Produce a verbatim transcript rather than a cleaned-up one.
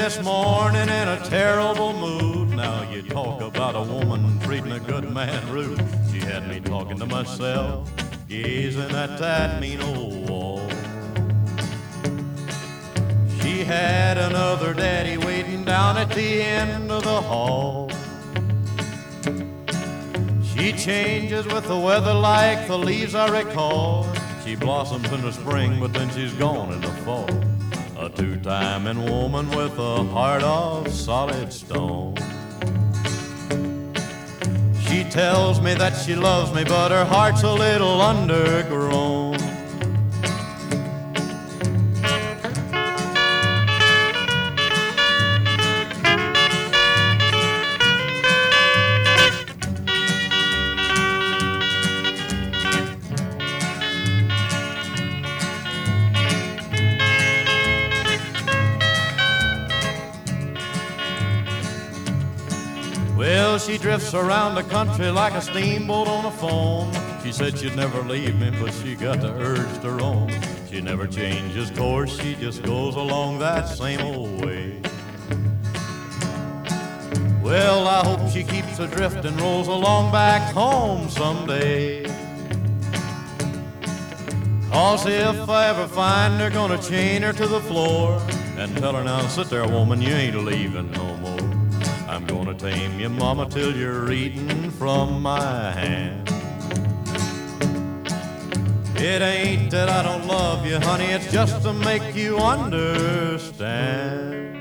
this morning in a terrible mood. Now you talk about a woman treating a good man rude. She had me talking to myself, gazing at that mean old wall. She had another daddy waiting down at the end of the hall. She changes with the weather like the leaves I recall. She blossoms in the spring, but then she's gone in the fall. A two-timing woman with a heart of solid stone. She tells me that she loves me, but her heart's a little undergrown. Well, she drifts around the country like a steamboat on a foam. She said she'd never leave me, but she got the urge to roam. She never changes course, she just goes along that same old way. Well, I hope she keeps adrift and rolls along back home someday. 'Cause if I ever find her, gonna chain her to the floor and tell her, now sit there, woman, you ain't leaving no more. I'm gonna tame you, mama, till you're eating from my hand. It ain't that I don't love you, honey, it's just to make you understand.